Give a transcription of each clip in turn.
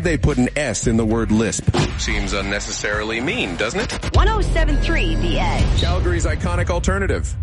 Why'd they put an S in the word lisp? Seems unnecessarily mean, doesn't it? 107.3 The Edge. Calgary's iconic alternative.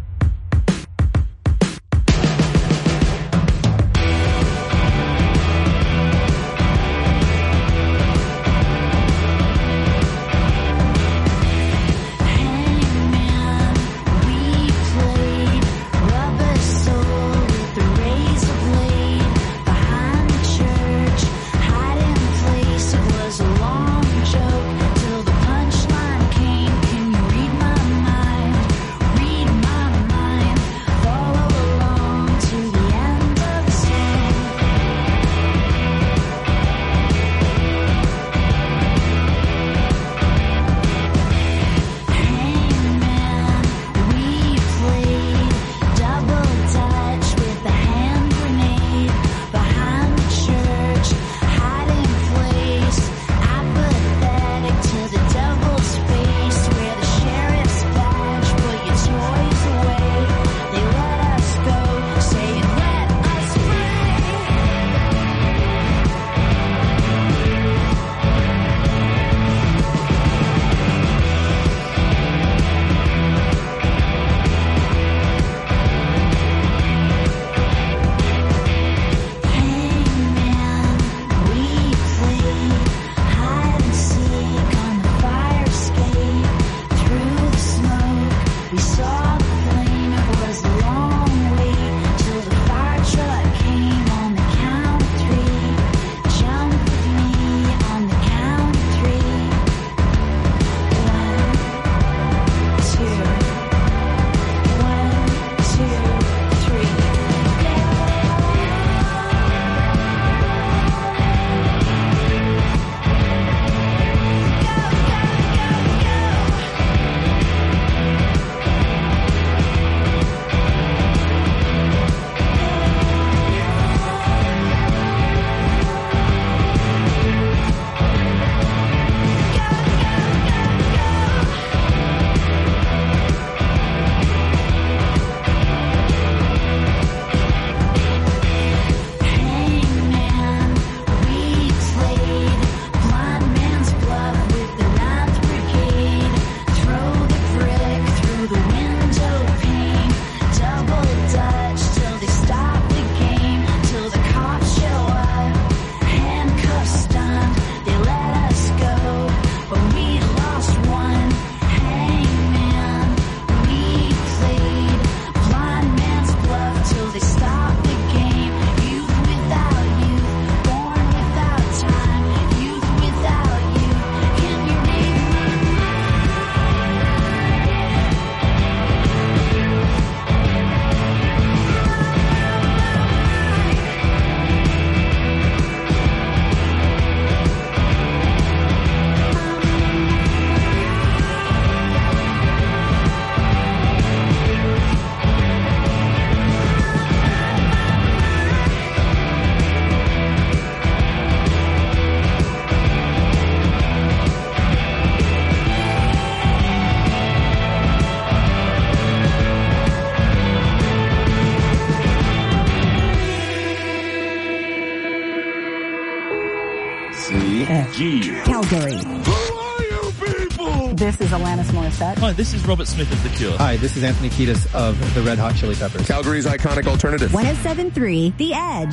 Calgary. Who are you people? This is Alanis Morissette. Hi, this is Robert Smith of The Cure. Hi, this is Anthony Kiedis of the Red Hot Chili Peppers. Calgary's iconic alternative. 107.3 The Edge.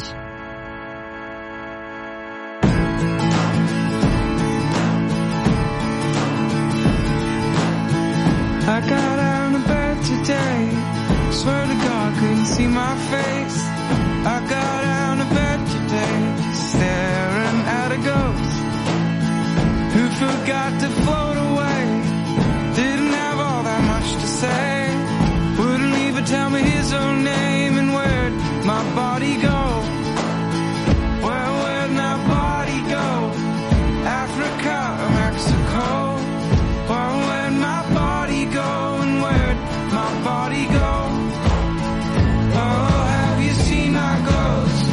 I got out of bed today. Swear to God, couldn't see my face. I got out of bed today, staring at a ghost who forgot to float away. Didn't have all that much to say. Wouldn't even tell me his own name. And where'd my body go? Well, where'd my body go? Africa or Mexico? Well, where'd my body go? And where'd my body go? Oh, have you seen my ghost?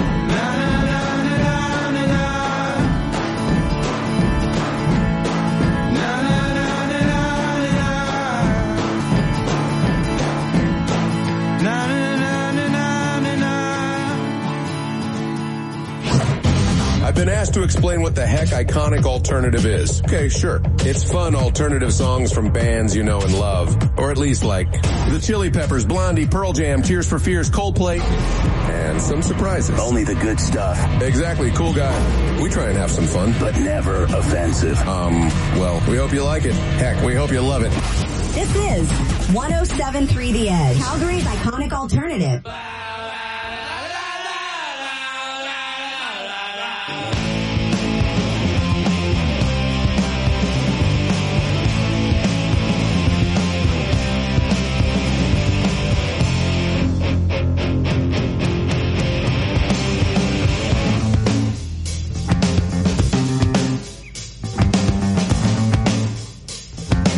I've been asked to explain what the heck iconic alternative is. Okay, sure. It's fun alternative songs from bands you know and love. Or at least like the Chili Peppers, Blondie, Pearl Jam, Tears for Fears, Coldplay, and some surprises. Only the good stuff. Exactly, cool guy. We try and have some fun. But never offensive. Well, we hope you like it. Heck, we hope you love it. This is 107.3 The Edge, Calgary's iconic alternative.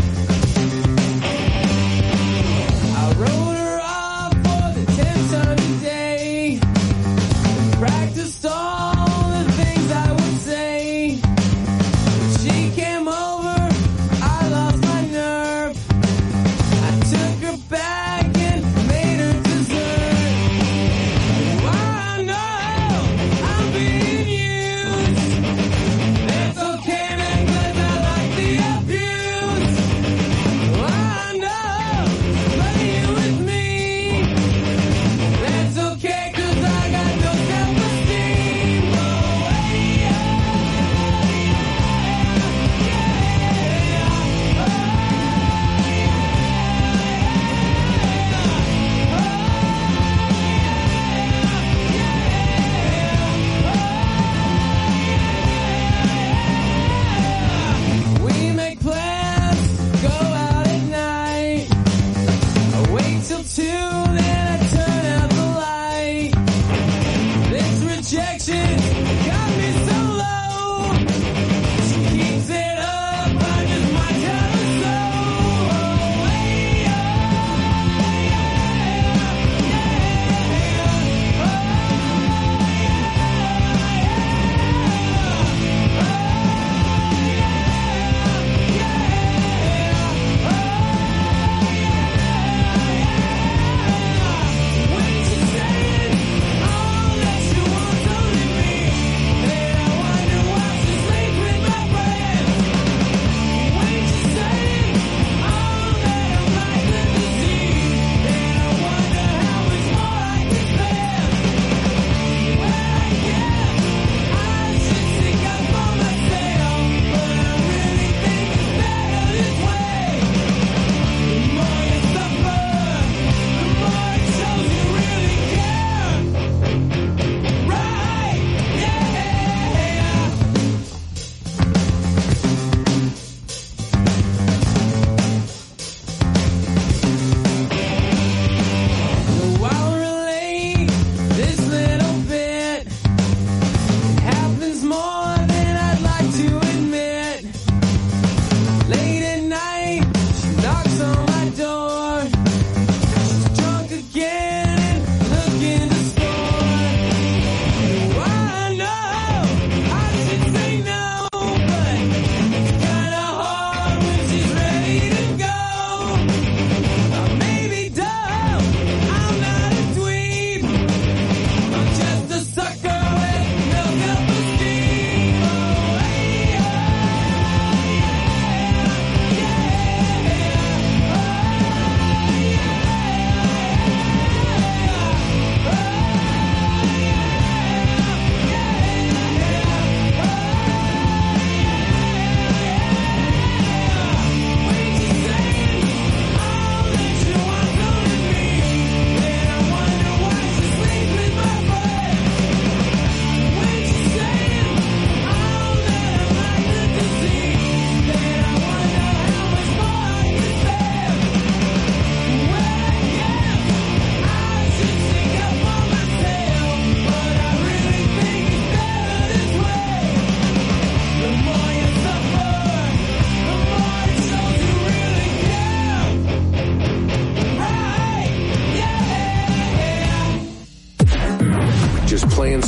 I wrote her off for the 10th time.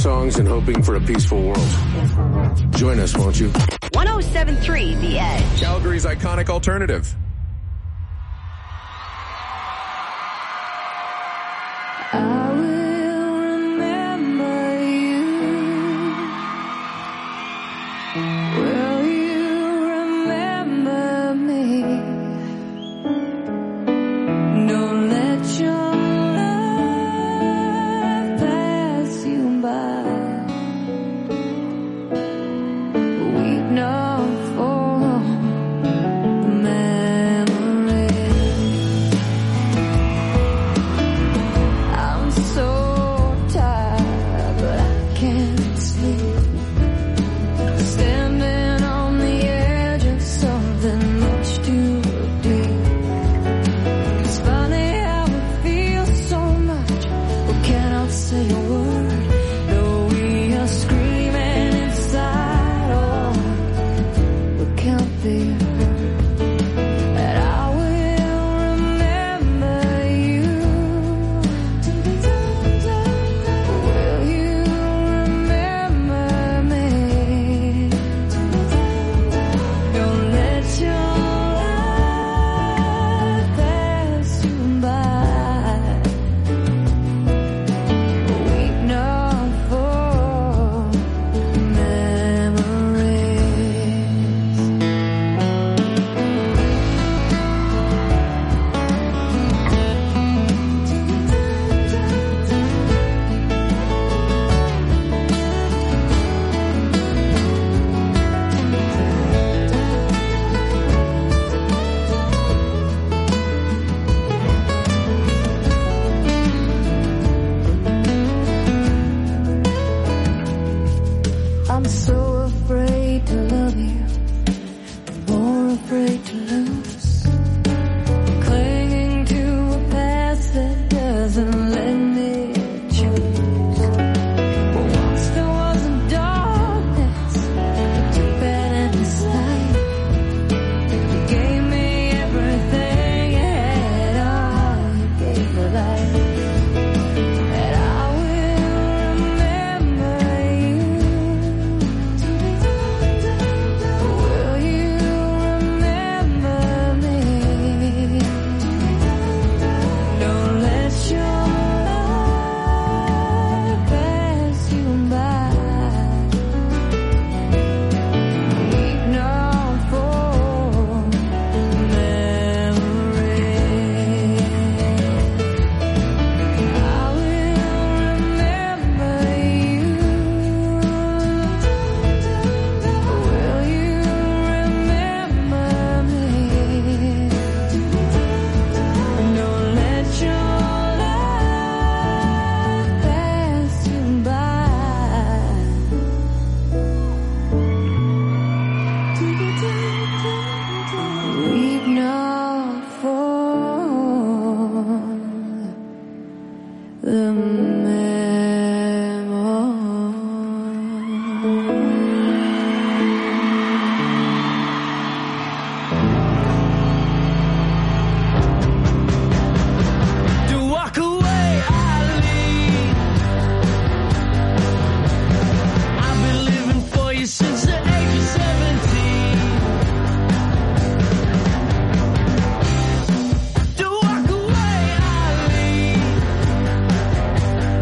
songs and hoping for a peaceful world. Join us, won't you? 107.3 The Edge. Calgary's iconic alternative. I will remember you. Will you remember me? Don't let your love pass you by. Weep not for memory. I'm so tired, but I can't sleep. Standing on the edge of something much too deep. It's funny how it feels so much, but cannot say a word. Though we are screaming inside, oh, we can't be heard. And I will remember you. Will you remember me? Don't let your life pass you by. Weep not for memories. I'm so afraid to love you, more afraid to lose. Clinging to a past that doesn't let me choose. But once there was a darkness, too bad in sight. You gave me everything you had, all you gave me life. And I will remember you. Will you remember me? Don't let your life pass you by. Weep not for memories. I will remember you. Will you remember me? Don't let your life pass you by. Weep not for the memory. To walk away, I leave. I've been living for you since the age of 17. To walk away, I leave.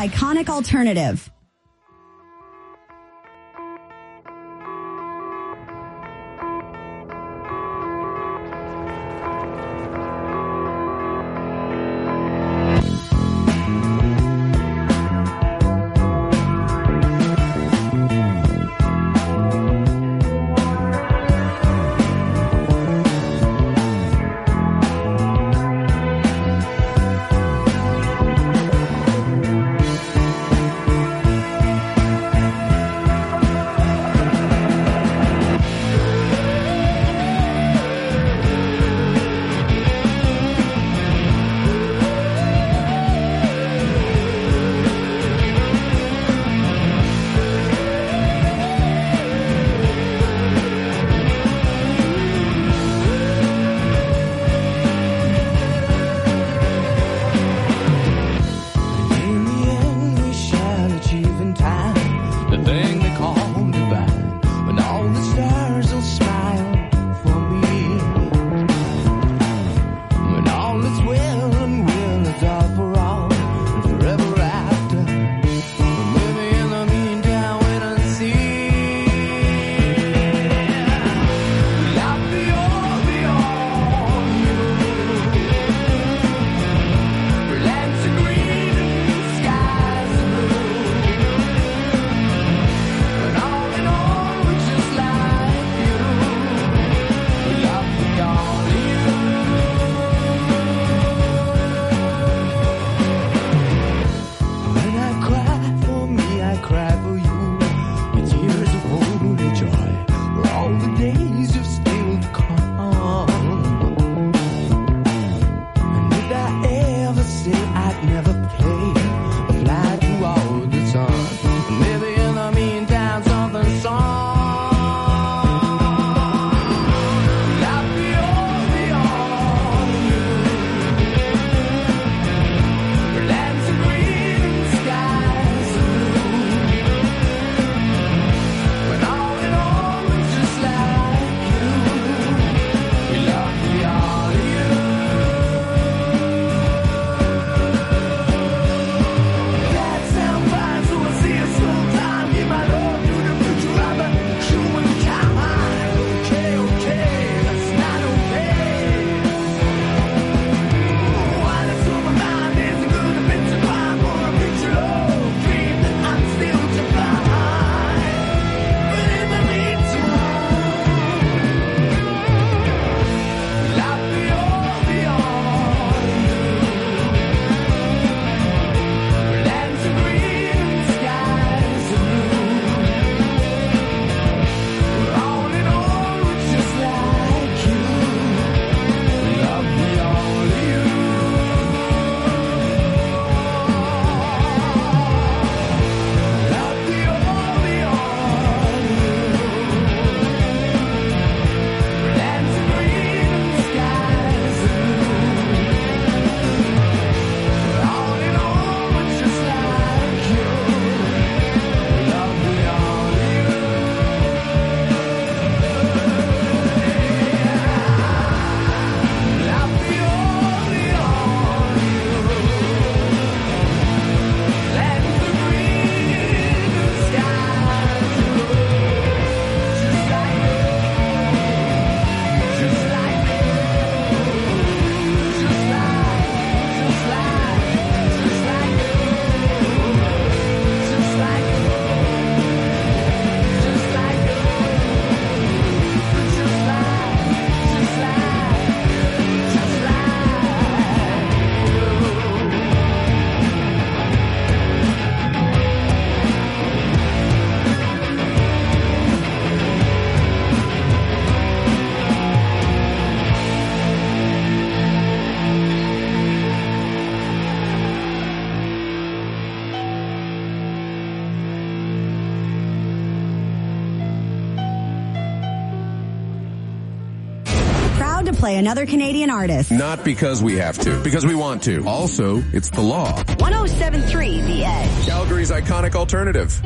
iconic alternative. To play another Canadian artist. Not because we have to, because we want to. Also, it's the law. 107.3 The Edge. Calgary's iconic alternative.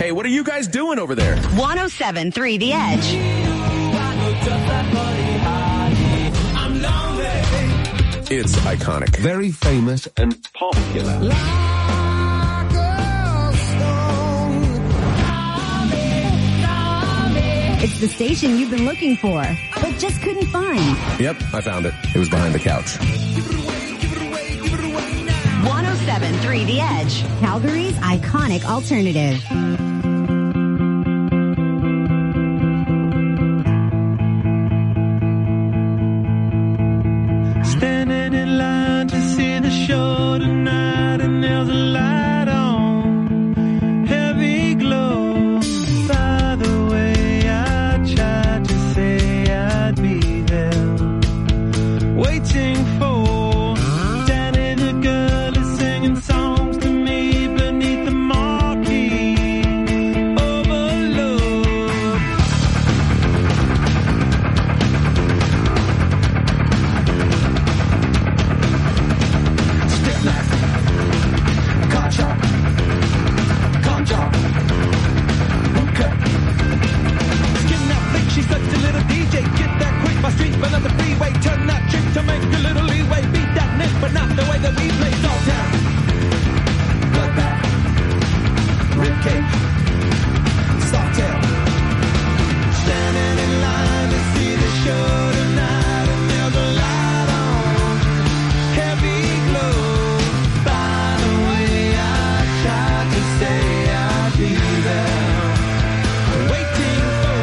Hey, what are you guys doing over there? 107.3 The Edge. It's iconic. Very famous and popular. It's the station you've been looking for, but just couldn't find. Yep, I found it. It was behind the couch. 107.3 The Edge. Calgary's iconic alternative. Standing in line to see the show tonight, and there's a light on, heavy glow. By the way, I tried to say I'd be there, waiting for Danny the girl is singing songs to me beneath the marquee. Overload. Stick knife, car chop, gun job, cut. Skin that flick, she such a little DJ. Get that quick, my street, but on the freeway. Turn that trick to make a little leeway. Beat that nick, but not the way that we play. All down, bloodbath, ribcage, soft tail. Standing in line to see the show tonight, and there's a light on, heavy glow. By the way, I tried to say I'd be there, waiting for.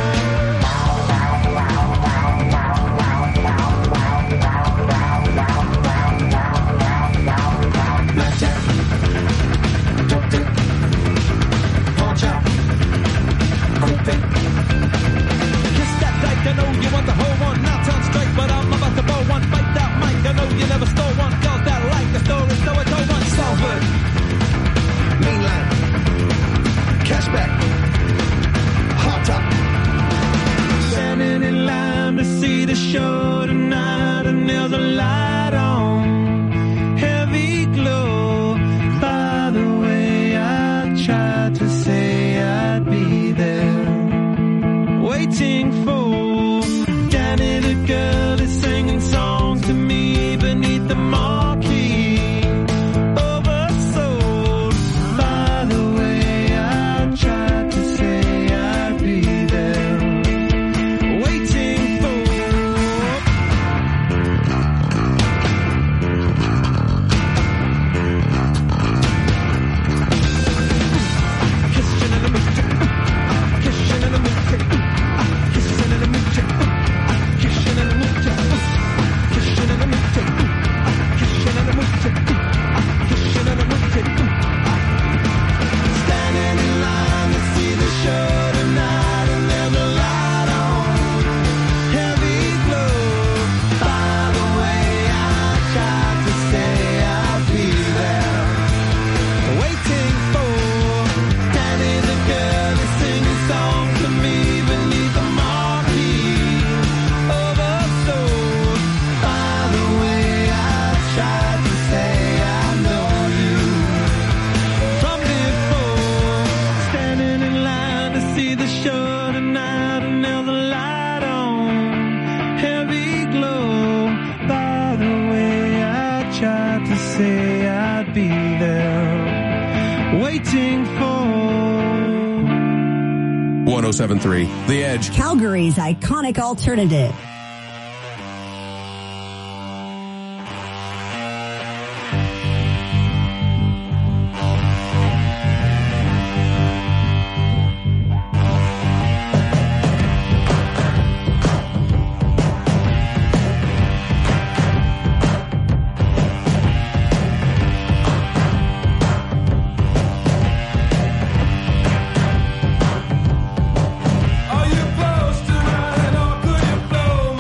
Blackjack, dope dick, pawn chop, quick pick. Kiss that dyke, I know you want the whole one. Now turn straight, but I'm about to blow one. Fight that mic, I know you never stole one. Girls that like the story, so I told one. Salford, mainline, cashback, hot top. Standing in line to see the show tonight, and there's a light on, heavy glow. By the way, I tried to say I'd be there, waiting for Danny the girl is singing songs to me beneath the marquee. Oversold. By the way, I tried to say I'd be there, waiting for. Kissing in the moochie, kissing in the moochie, kissing in the moochie, kissing in the moochie, kissing in the moochie, kissing in the moochie, kissing in the moochie. Standing in line to see the show tonight, and there's a light on, heavy glow. By the way, I tried to say I'd be there, waiting for Danny the girl is singing songs to me beneath the marquee. Oversold. By the way, I tried to say I know you from before. Standing in line to see the show tonight, and there's a light on, heavy glow. By the way, I tried to say I'd be there, waiting for. 107.3 The Edge. Calgary's iconic alternative. Are you close tonight, or could you blow?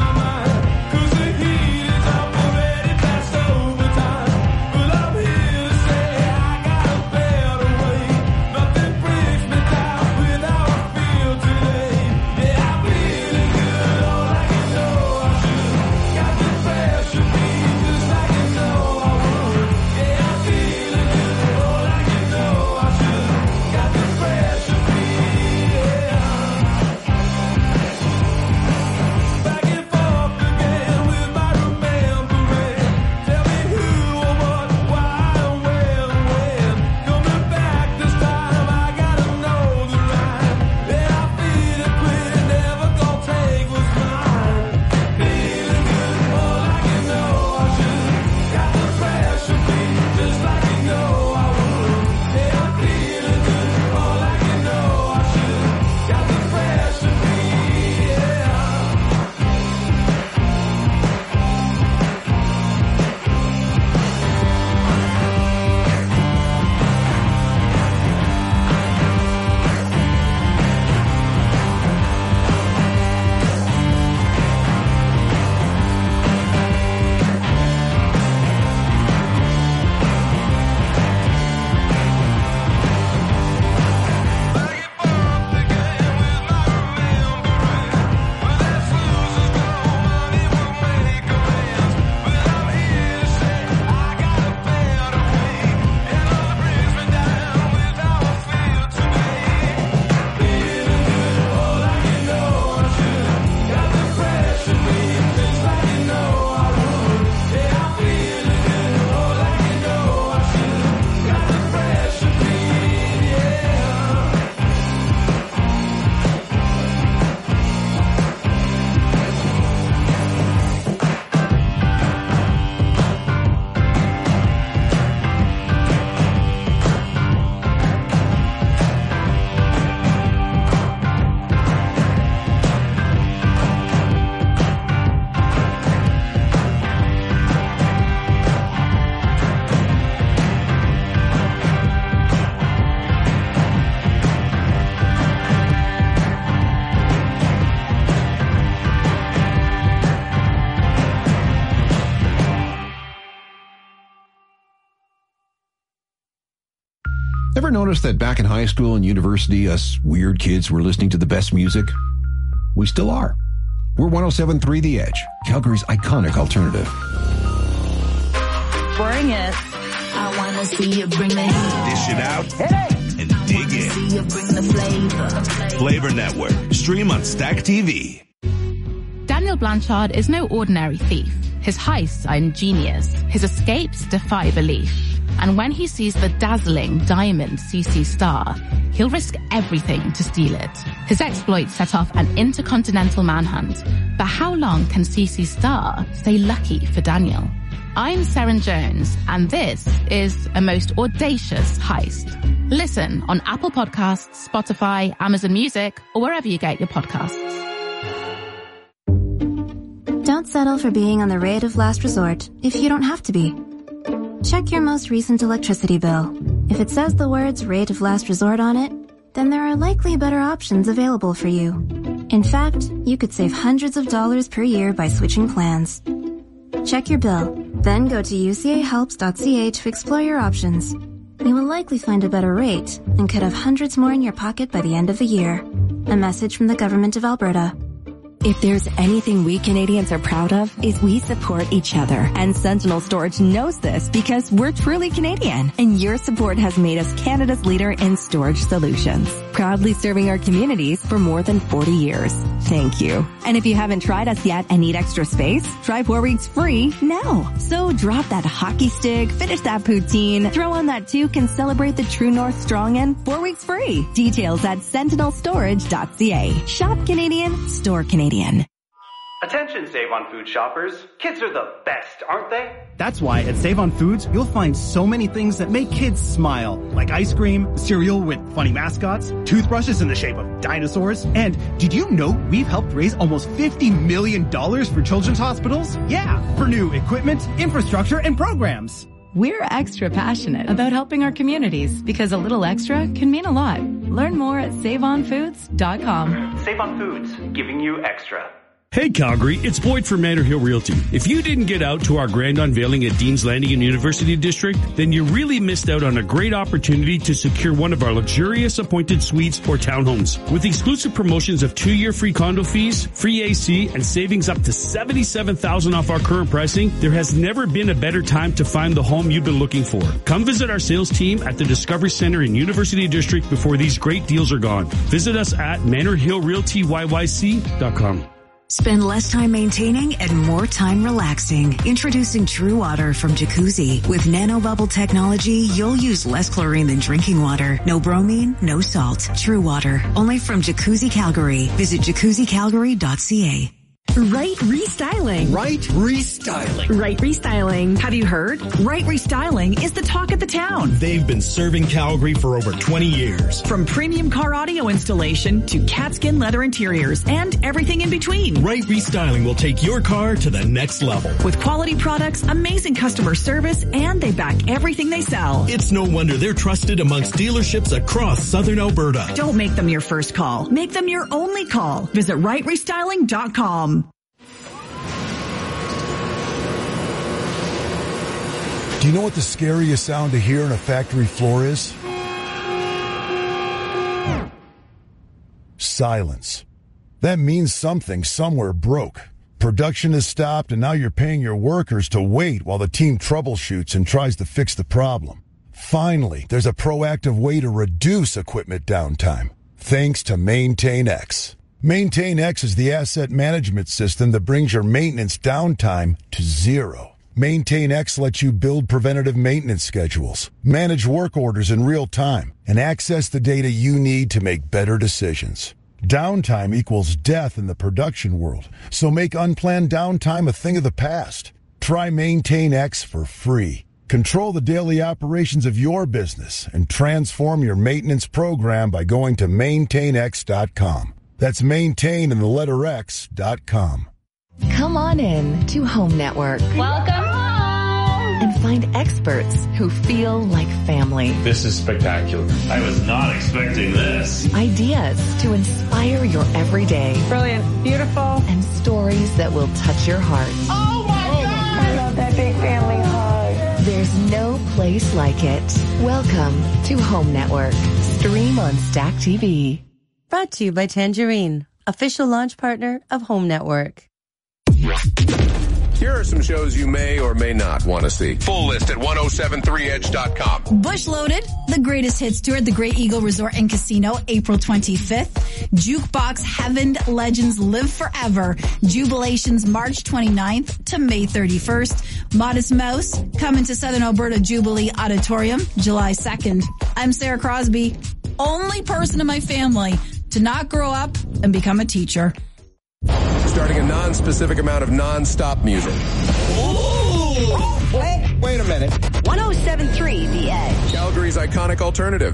ever notice that back in high school and university, us weird kids were listening to the best music? We still are. We're 107.3 The Edge, Calgary's iconic alternative. Bring it. I wanna see you bring the heat. Dish it out and dig in. See you bring the flavor. Flavor Network. Stream on Stack TV. Daniel Blanchard is no ordinary thief. His heists are ingenious. His escapes defy belief. And when he sees the dazzling diamond CC Star, he'll risk everything to steal it. His exploits set off an intercontinental manhunt. But how long can CC Star stay lucky for Daniel? I'm Seren Jones, and this is a most audacious heist. Listen on Apple Podcasts, Spotify, Amazon Music, or wherever you get your podcasts. Don't settle for being on the rate of last resort if you don't have to be. Check your most recent electricity bill. If it says the words rate of last resort on it, then there are likely better options available for you. In fact, you could save hundreds of dollars per year by switching plans. Check your bill, then go to ucahelps.ca to explore your options. You will likely find a better rate and could have hundreds more in your pocket by the end of the year. A message from the Government of Alberta. If there's anything we Canadians are proud of, is we support each other. And Sentinel Storage knows this because we're truly Canadian. And your support has made us Canada's leader in storage solutions. Proudly serving our communities for more than 40 years. Thank you. And if you haven't tried us yet and need extra space, try 4 weeks free now. So drop that hockey stick, finish that poutine, throw on that toque and celebrate the True North Strong in 4 weeks free. Details at sentinelstorage.ca. Shop Canadian, store Canadian. Attention Save On Food shoppers. Kids are the best, aren't they? That's why at Save On Foods, you'll find so many things that make kids smile. Like ice cream, cereal with funny mascots, toothbrushes in the shape of dinosaurs. And did you know we've helped raise almost $50 million for children's hospitals? Yeah, for new equipment, infrastructure, and programs. We're extra passionate about helping our communities because a little extra can mean a lot. Learn more at SaveOnFoods.com. Save On Foods, giving you extra. Hey Calgary, it's Boyd from Manor Hill Realty. If you didn't get out to our grand unveiling at Dean's Landing in University District, then you really missed out on a great opportunity to secure one of our luxurious appointed suites or townhomes. With exclusive promotions of 2-year free condo fees, free AC, and savings up to $77,000 off our current pricing, there has never been a better time to find the home you've been looking for. Come visit our sales team at the Discovery Center in University District before these great deals are gone. Visit us at ManorHillRealtyYYC.com. Spend less time maintaining and more time relaxing. Introducing True Water from Jacuzzi. With nanobubble technology, you'll use less chlorine than drinking water. No bromine, no salt. True Water. Only from Jacuzzi Calgary. Visit jacuzzicalgary.ca. Right Restyling. Right Restyling. Right Restyling. Have you heard? Right Restyling is the talk of the town. They've been serving Calgary for over 20 years. From premium car audio installation to catskin leather interiors and everything in between. Right Restyling will take your car to the next level. With quality products, amazing customer service, and they back everything they sell. It's no wonder they're trusted amongst dealerships across Southern Alberta. Don't make them your first call. Make them your only call. Visit rightrestyling.com. Do you know what the scariest sound to hear on a factory floor is? Silence. That means something somewhere broke. Production has stopped and now you're paying your workers to wait while the team troubleshoots and tries to fix the problem. Finally, there's a proactive way to reduce equipment downtime. Thanks to MaintainX. MaintainX is the asset management system that brings your maintenance downtime to zero. MaintainX lets you build preventative maintenance schedules, manage work orders in real time, and access the data you need to make better decisions. Downtime equals death in the production world, so make unplanned downtime a thing of the past. Try MaintainX for free. Control the daily operations of your business and transform your maintenance program by going to maintainx.com. That's maintain and the letter X.com. Come on in to Home Network. Welcome home! And find experts who feel like family. This is spectacular. I was not expecting this. Ideas to inspire your everyday. Brilliant. Beautiful. And stories that will touch your heart. Oh my God! I love that big family hug. There's no place place like it. Welcome to Home Network. Stream on Stack TV. Brought to you by Tangerine, official launch partner of Home Network. Here are some shows you may or may not want to see. Full list at 1073edge.com. Bush Loaded, the greatest hits tour at the Great Eagle Resort and Casino, April 25th. Jukebox Heaven Legends Live Forever, Jubilations March 29th to May 31st. Modest Mouse, coming to Southern Alberta Jubilee Auditorium, July 2nd. I'm Sarah Crosby, only person in my family to not grow up and become a teacher. Starting a non-specific amount of non-stop music. Wait a minute. 107.3 The Edge. Calgary's iconic alternative.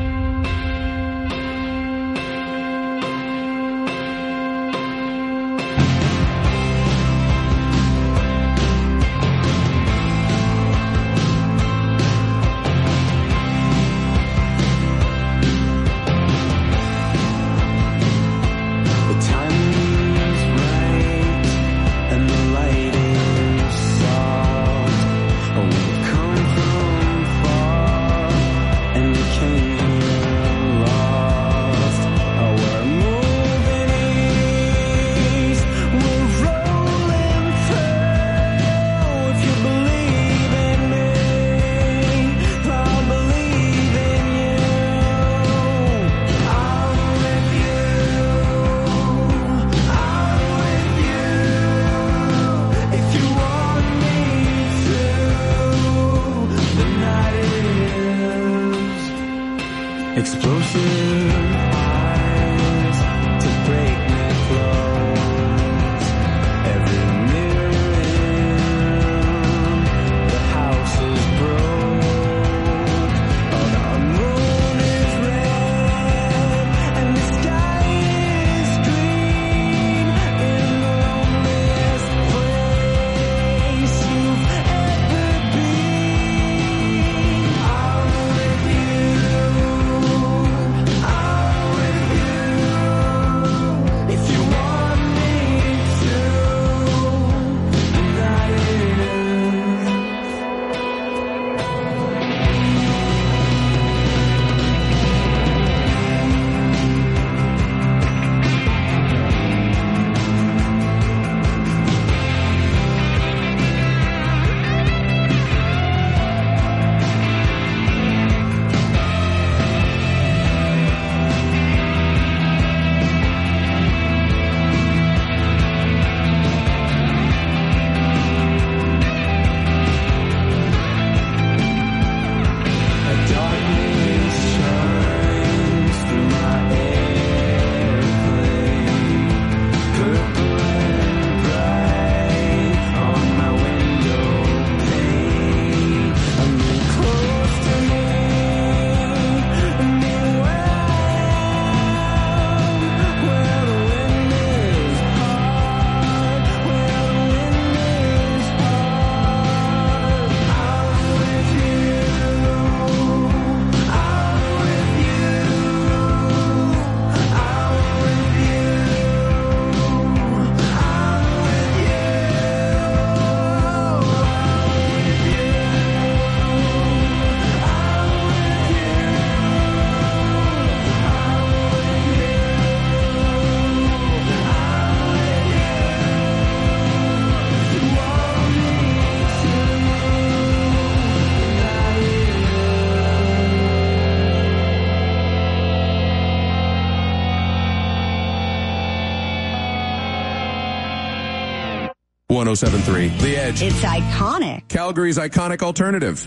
.1073 The Edge. It's iconic. Calgary's iconic alternative.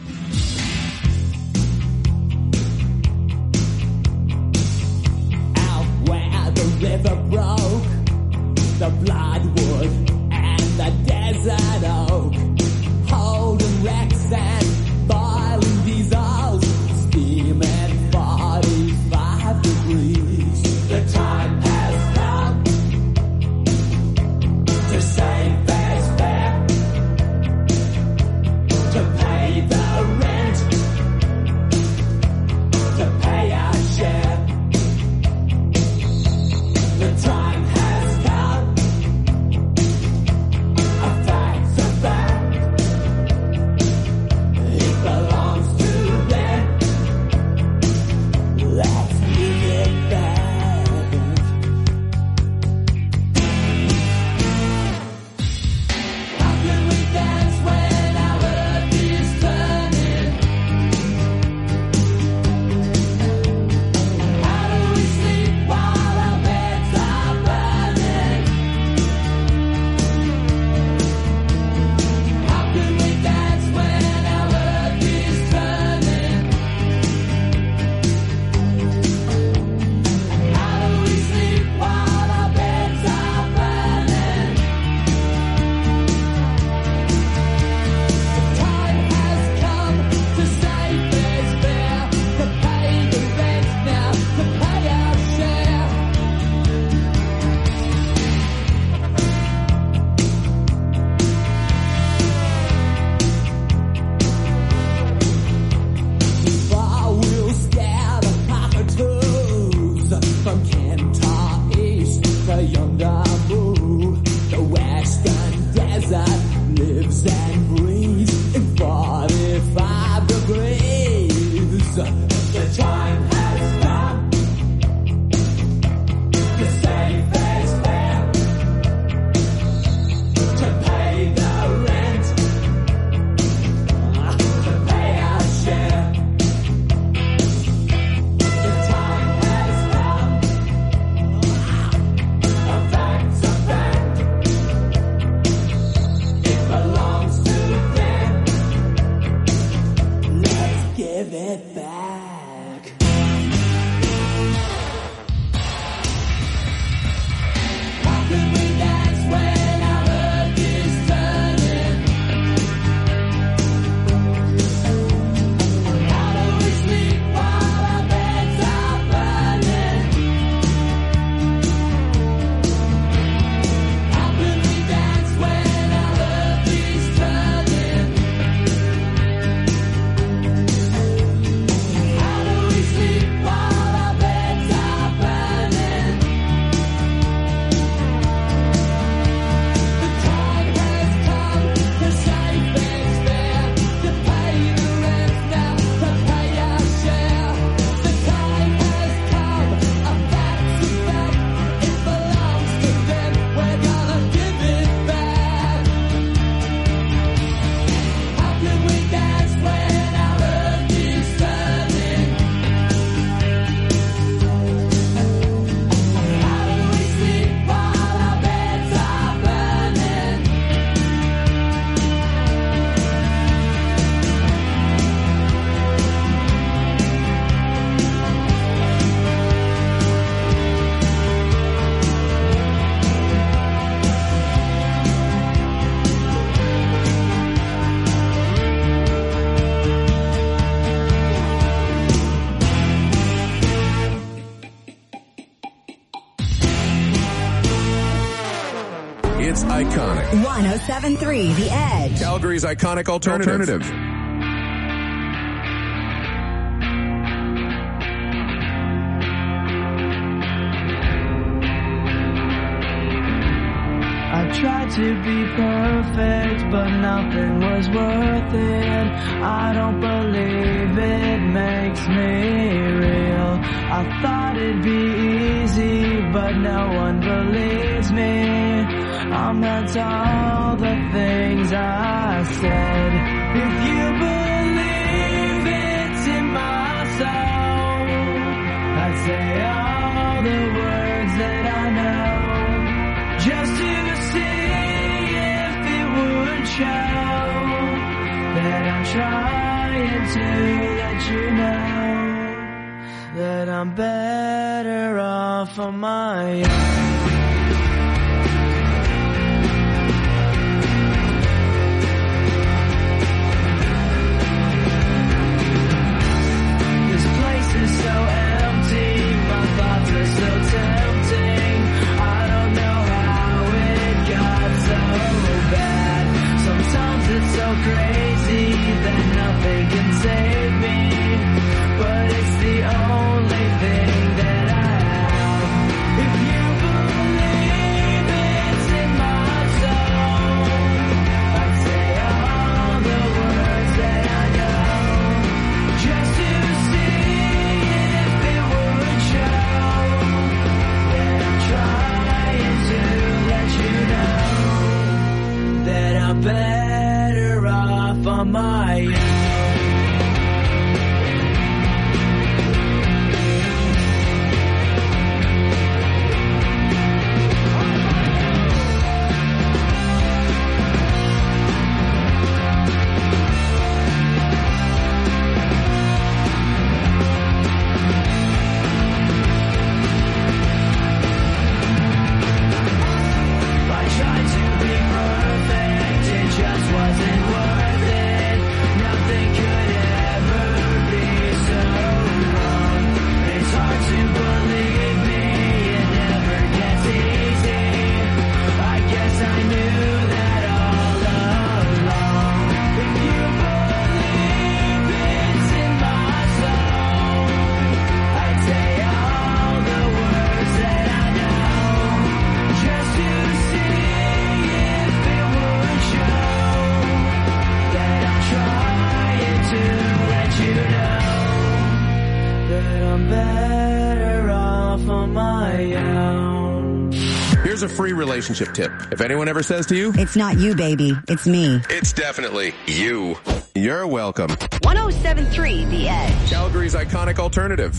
Out where the river broke, the bloodwood and the desert oak, holding wrecks and boiling diesels, steaming 45 degrees. The time has come to save this fair, to pay the rent, to pay our share. The time has come, a fact's a fact. It's iconic. 107.3 The Edge. Calgary's iconic alternative. I tried to be perfect, but nothing was worth it. I don't believe it makes me real. I thought it'd be easy, but no one believes me. I'm not to all the things I said. If you believe it's in my soul, I'd say all the words that I know, just to see if it would show that I'm trying to let you know that I'm better off on my own. This place is so empty, my thoughts are so tempting. I don't know how it got so bad. Sometimes it's so crazy that nothing can save me, but it's the only thing that I have. If you believe it's in my soul, I'd say all the words that I know, just to see if it would show that I'm trying to let you know that I'm better off on my own. I tried to be perfect, it just wasn't worth it. Nothing could ever be so wrong. It's hard to believe me, it never gets easy. I guess I knew that all along. If you believe it's in my soul, I'd say all the words that I know, just to see if it would show that I'm trying to let you know that I'm better off on my own. Here's a free relationship tip. If anyone ever says to you, It's not you, baby. It's me. it's definitely you. You're welcome. 107.3 The Edge. Calgary's iconic alternative.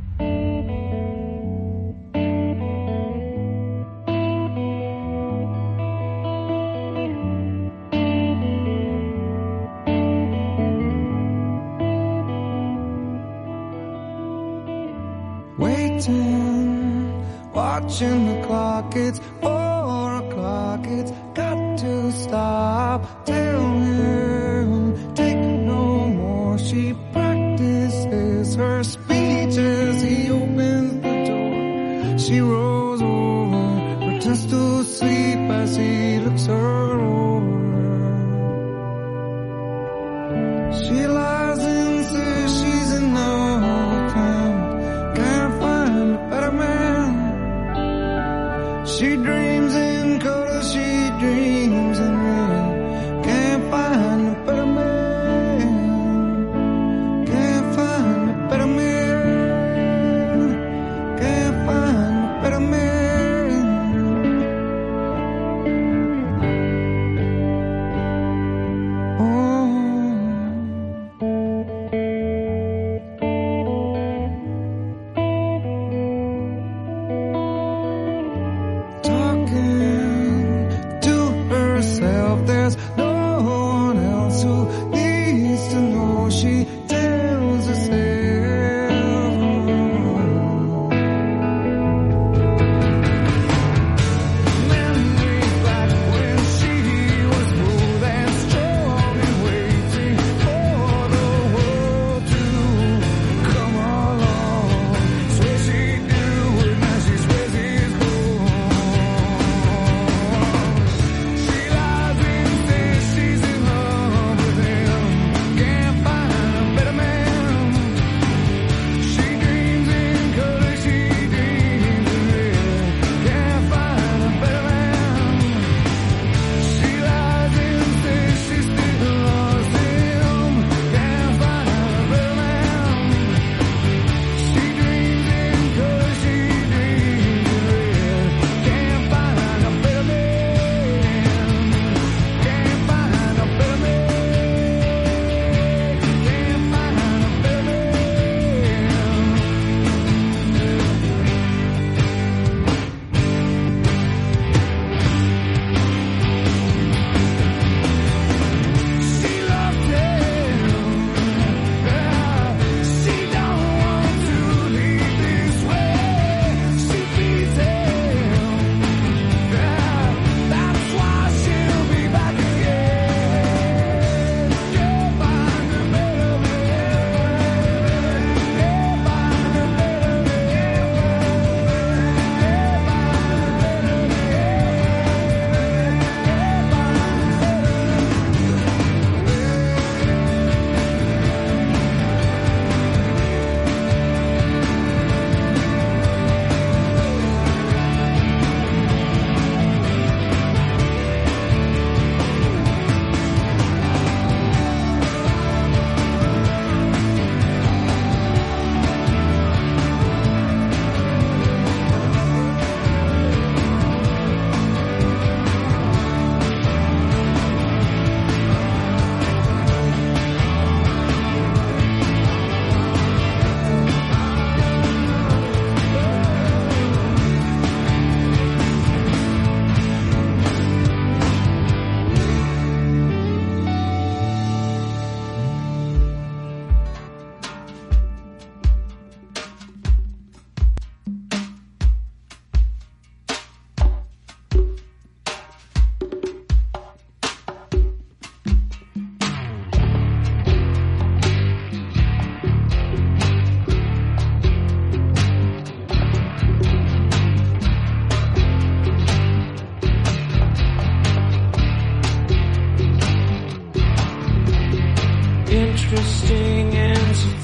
Waiting, watching the clock, it's 4 o'clock, it's got to stop. Tell him, take no more. She practices her speech as he opens the door. She rolls over, pretends to sleep as he looks her over. She lies and says she's in love, can't find a better man. She dreams in color, she dreams in red. Can't find a better man. Can't find a better man. Can't find a better man. Oh. Talking to her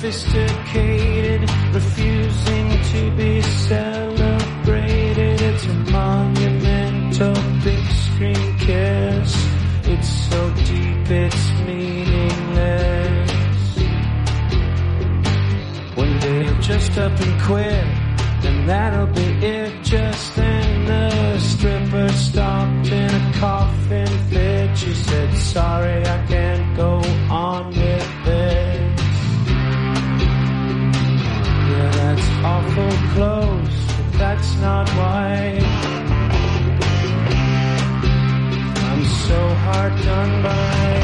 sophisticated, refusing to be celebrated. It's a monumental big screen kiss. It's so deep, it's meaningless. One day you'll just up and quit, and that'll be it. Just then the stripper stopped in a coughing fit. She said, sorry, I can't go on with this. Yeah, that's awful close, but that's not why I'm so hard done by.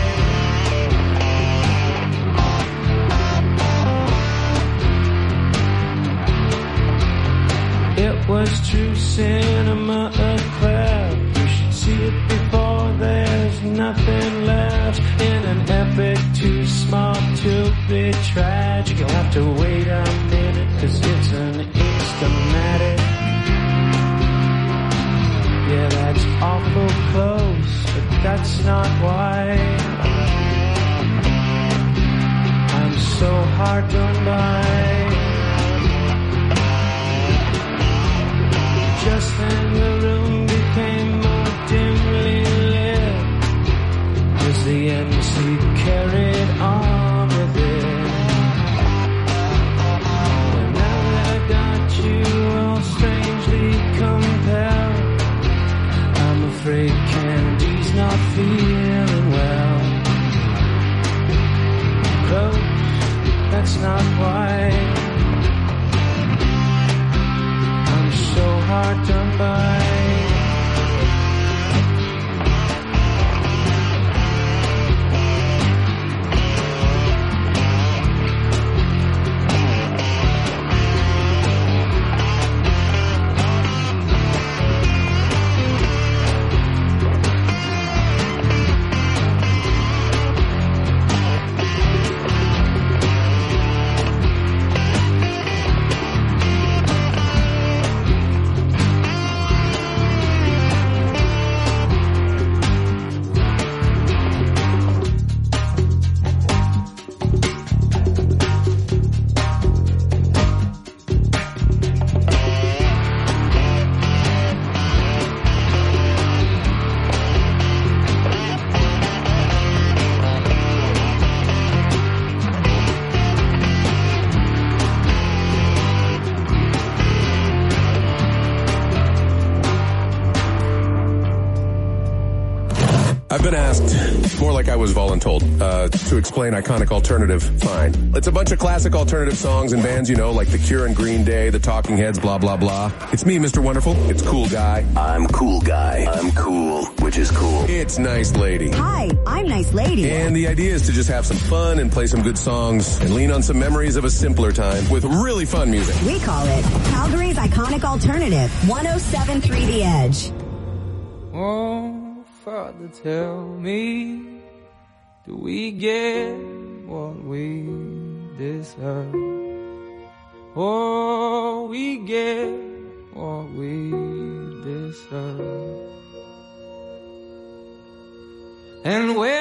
It was true cinema, a crowd. You should see it before there's nothing left. In an epic too small to be tragic, you'll have to wait a minute, 'cause it's an instamatic. Yeah, that's awful close, but that's not why I'm so hard done by. Just then the room became more dimly lit as the MC carried on with it. And now that I got you all strangely compelled, I'm afraid Candy's not feeling well. Close, that's not why so hard done by. I've been asked, more like I was voluntold, to explain iconic alternative. Fine. It's a bunch of classic alternative songs and bands, you know, like The Cure and Green Day, The Talking Heads, blah, blah, blah. It's me, Mr. Wonderful. It's Cool Guy. I'm Cool Guy. I'm cool, which is cool. It's Nice Lady. Hi, I'm Nice Lady. And the idea is to just have some fun and play some good songs and lean on some memories of a simpler time with really fun music. We call it Calgary's Iconic Alternative, 107.3 The Edge. Oh, Father, tell me, do we get what we deserve? Oh, we get what we deserve. And where